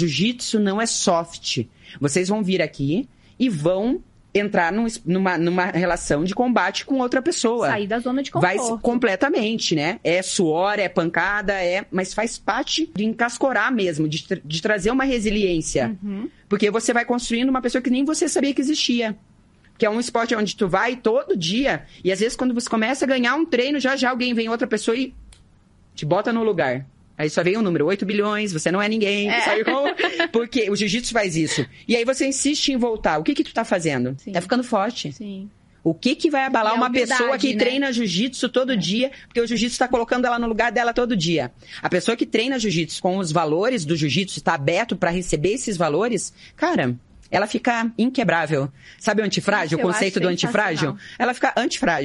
Jiu-jitsu não é soft. Vocês vão vir aqui e vão entrar numa relação de combate com outra pessoa. Sair da zona de conforto. Completamente, né? É suor, é pancada, mas faz parte de encascorar mesmo, de trazer uma resiliência. Porque você vai construindo uma pessoa que nem você sabia que existia. Que é um esporte onde tu vai todo dia, e às vezes quando você começa a ganhar um treino, já alguém vem outra pessoa e te bota no lugar. Aí só vem o número, 8 bilhões, você não é ninguém, sabe como? Porque o jiu-jitsu faz isso. E aí você insiste em voltar. O que tu tá fazendo? Sim. Tá ficando forte. Sim. O que vai abalar uma pessoa que né? treina jiu-jitsu todo dia, porque o jiu-jitsu tá colocando ela no lugar dela todo dia. A pessoa que treina jiu-jitsu com os valores do jiu-jitsu, tá aberto pra receber esses valores, cara, ela fica inquebrável. Sabe o antifrágil? O conceito do antifrágil? Ela fica antifrágil.